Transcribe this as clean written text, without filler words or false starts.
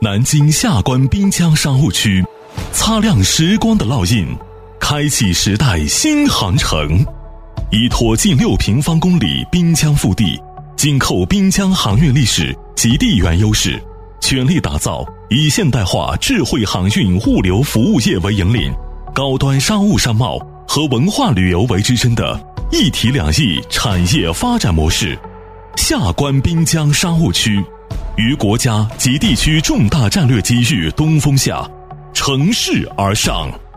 南京下关滨江商务区，擦亮时光的烙印，开启时代新航程。依托近6平方公里滨江腹地，紧扣滨江航运历史及地缘优势，全力打造以现代化智慧航运物流服务业为引领，高端商务商贸和文化旅游为支撑的一体两翼产业发展模式。下关滨江商务区于国家及地区重大战略机遇东风下，乘势而上。